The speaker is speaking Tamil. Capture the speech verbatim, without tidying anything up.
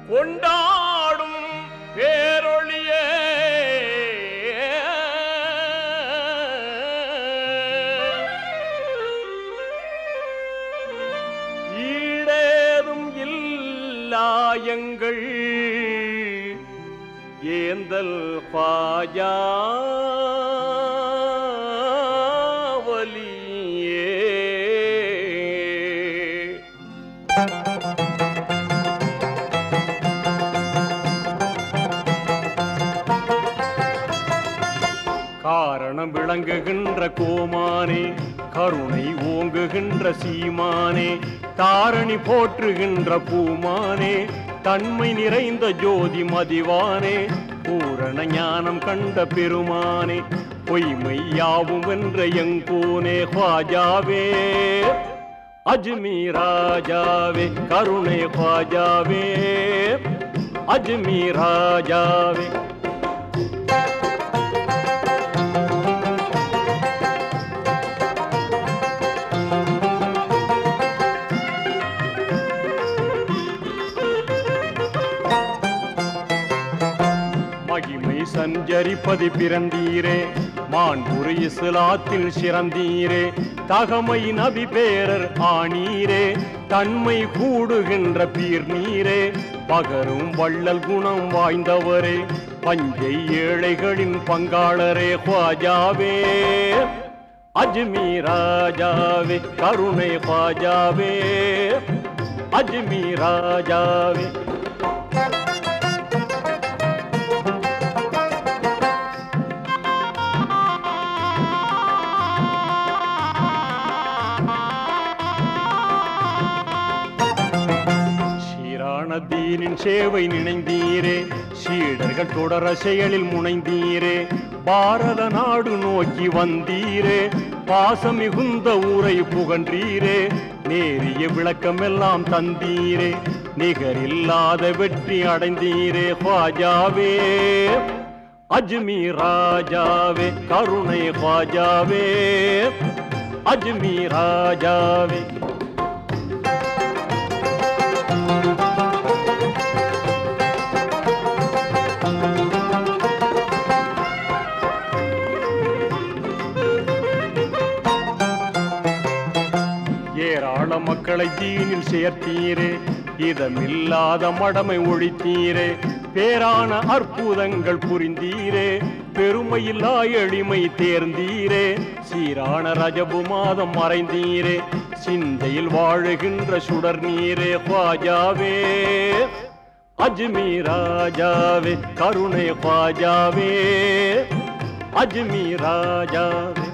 கொண்டாடும் பேரொழியே ஈடேதும் இல்லாயங்கள் ஏந்தல் பாஜா காரணம் விளங்குகின்ற கோமானே, கருணை ஓங்குகின்ற சீமானே, தாரணி போற்றுகின்ற பூமானே, தன்மை நிறைந்த ஜோதி மதிவானே, பூரண ஞானம் கண்ட பெருமானே, பொய்மை யாவும் வென்ற எங்கோனே ख्वाजाவே அஜ்மீர் ராஜாவே, கருணை ख्वाजाவே அஜ்மீர் ராஜாவே. மகிமை சஞ்சரிப்பது பிறந்தீரே, மாண்புரு இஸ்லாத்தில் சிறந்தீரே, தகமை நபி பேரர் ஆனீரே, தன்மை கூடுகின்ற பீர் நீரே, பகரும் வள்ளல் குணம் வாய்ந்தவரே, பஞ்சை ஏழைகளின் பங்காளரே ख्वाजाவே அஜ்மீர் ராஜாவே, கருணை ख्वाजाவே அஜ்மீர் ராஜாவே. தீனின் சேவை நினைந்தீரே, சீடர்கள் தொடர செயலில் முனைந்தீரே, பாரத நாடு நோக்கி வந்தீரே, பாசம் மிகுந்த ஊரை புகன்றீரே, நேரிய விளக்கமெல்லாம் தந்தீரே, நிகரில்லாத வெற்றி அடைந்தீரே ख्वाजाவே அஜ்மீர் ராஜாவே, கருணை ख्वाजाவே அஜ்மீர் ராஜாவே. ஏராள மக்களை தீனில் சேர்த்தீரே, இதமில்லாத மடமை ஒழித்தீரே, பேரான அற்புதங்கள் புரிந்தீரே, பெருமையில்லா எளிமை தேர்ந்தீரே, சீரான ரஜபு மாதம் மறைந்தீரே, சிந்தையில் வாழுகின்ற சுடர் நீரே ख्वाजाவே அஜ்மீர் ராஜாவே, கருணை ख्वाजाவே அஜ்மீர் ராஜாவே.